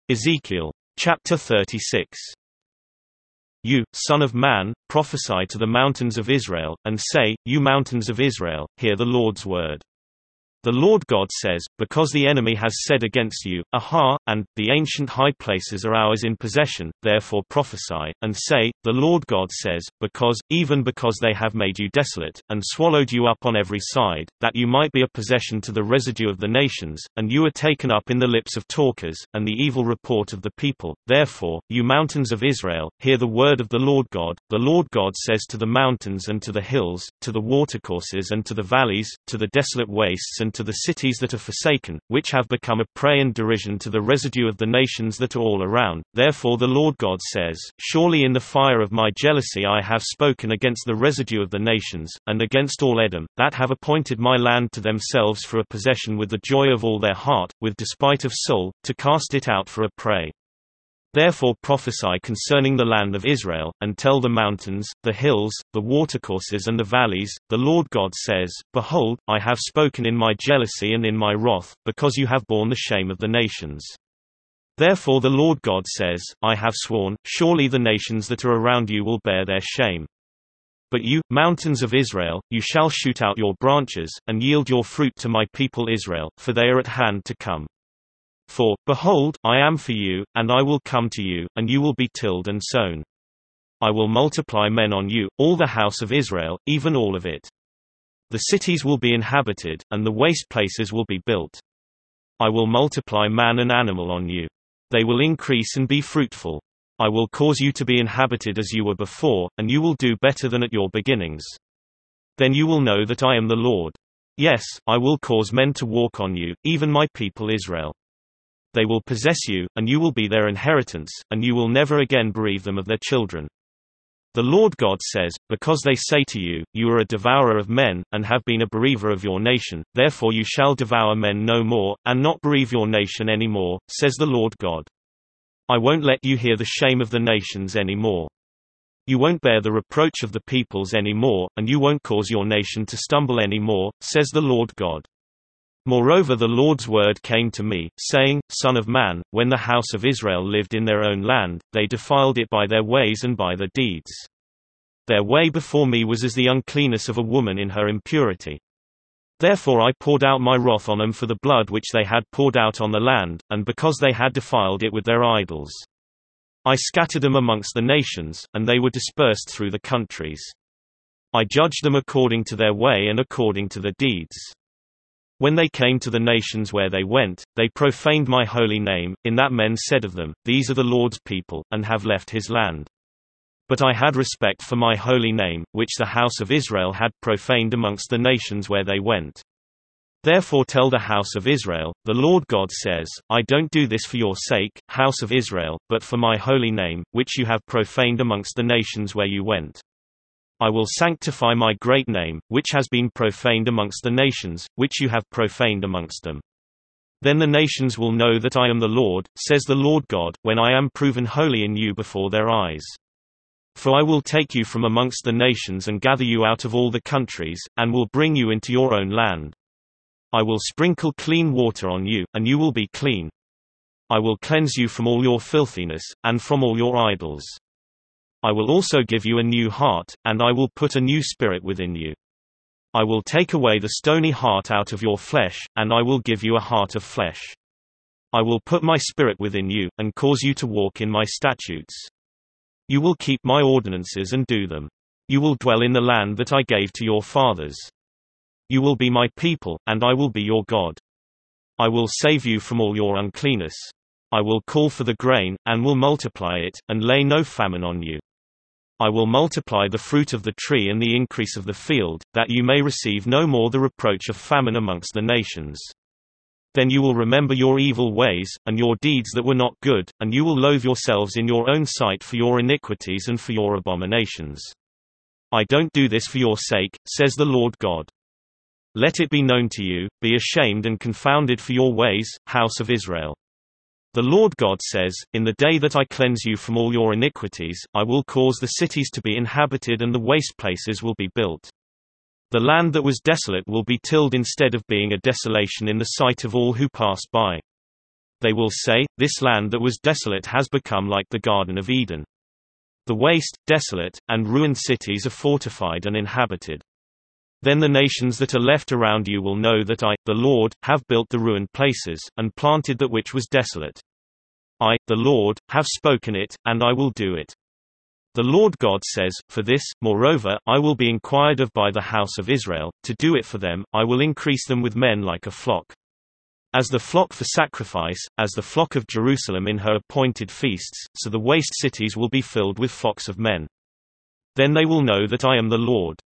Ezekiel. Chapter 36. You, son of man, prophesy to the mountains of Israel, and say, You mountains of Israel, hear the Lord's word. The Lord God says, because the enemy has said against you, Aha, and, the ancient high places are ours in possession, therefore prophesy, and say, The Lord God says, even because they have made you desolate, and swallowed you up on every side, that you might be a possession to the residue of the nations, and you are taken up in the lips of talkers, and the evil report of the people. Therefore, you mountains of Israel, hear the word of the Lord God. The Lord God says to the mountains and to the hills, to the watercourses and to the valleys, to the desolate wastes and to the cities that are forsaken, which have become a prey and derision to the residue of the nations that are all around. Therefore the Lord God says, Surely in the fire of my jealousy I have spoken against the residue of the nations, and against all Edom, that have appointed my land to themselves for a possession with the joy of all their heart, with despite of soul, to cast it out for a prey. Therefore prophesy concerning the land of Israel, and tell the mountains, the hills, the watercourses and the valleys, the Lord God says, Behold, I have spoken in my jealousy and in my wrath, because you have borne the shame of the nations. Therefore the Lord God says, I have sworn, surely the nations that are around you will bear their shame. But you, mountains of Israel, you shall shoot out your branches, and yield your fruit to my people Israel, for they are at hand to come. For, behold, I am for you, and I will come to you, and you will be tilled and sown. I will multiply men on you, all the house of Israel, even all of it. The cities will be inhabited, and the waste places will be built. I will multiply man and animal on you. They will increase and be fruitful. I will cause you to be inhabited as you were before, and you will do better than at your beginnings. Then you will know that I am the Lord. Yes, I will cause men to walk on you, even my people Israel. They will possess you, and you will be their inheritance, and you will never again bereave them of their children. The Lord God says, because they say to you, You are a devourer of men, and have been a bereaver of your nation, therefore you shall devour men no more, and not bereave your nation any more, says the Lord God. I won't let you hear the shame of the nations any more. You won't bear the reproach of the peoples any more, and you won't cause your nation to stumble any more, says the Lord God. Moreover the Lord's word came to me, saying, Son of man, when the house of Israel lived in their own land, they defiled it by their ways and by their deeds. Their way before me was as the uncleanness of a woman in her impurity. Therefore I poured out my wrath on them for the blood which they had poured out on the land, and because they had defiled it with their idols. I scattered them amongst the nations, and they were dispersed through the countries. I judged them according to their way and according to their deeds. When they came to the nations where they went, they profaned my holy name, in that men said of them, These are the Lord's people, and have left his land. But I had respect for my holy name, which the house of Israel had profaned amongst the nations where they went. Therefore tell the house of Israel, The Lord God says, I don't do this for your sake, house of Israel, but for my holy name, which you have profaned amongst the nations where you went. I will sanctify my great name, which has been profaned amongst the nations, which you have profaned amongst them. Then the nations will know that I am the Lord, says the Lord God, when I am proven holy in you before their eyes. For I will take you from amongst the nations and gather you out of all the countries, and will bring you into your own land. I will sprinkle clean water on you, and you will be clean. I will cleanse you from all your filthiness, and from all your idols. I will also give you a new heart, and I will put a new spirit within you. I will take away the stony heart out of your flesh, and I will give you a heart of flesh. I will put my spirit within you, and cause you to walk in my statutes. You will keep my ordinances and do them. You will dwell in the land that I gave to your fathers. You will be my people, and I will be your God. I will save you from all your uncleanness. I will call for the grain, and will multiply it, and lay no famine on you. I will multiply the fruit of the tree and the increase of the field, that you may receive no more the reproach of famine amongst the nations. Then you will remember your evil ways, and your deeds that were not good, and you will loathe yourselves in your own sight for your iniquities and for your abominations. I don't do this for your sake, says the Lord God. Let it be known to you, be ashamed and confounded for your ways, house of Israel. The Lord God says, In the day that I cleanse you from all your iniquities, I will cause the cities to be inhabited and the waste places will be built. The land that was desolate will be tilled instead of being a desolation in the sight of all who pass by. They will say, "This land that was desolate has become like the Garden of Eden. The waste, desolate, and ruined cities are fortified and inhabited." Then the nations that are left around you will know that I, the Lord, have built the ruined places, and planted that which was desolate. I, the Lord, have spoken it, and I will do it. The Lord God says, "For this, moreover, I will be inquired of by the house of Israel, to do it for them, I will increase them with men like a flock. As the flock for sacrifice, as the flock of Jerusalem in her appointed feasts, so the waste cities will be filled with flocks of men. Then they will know that I am the Lord."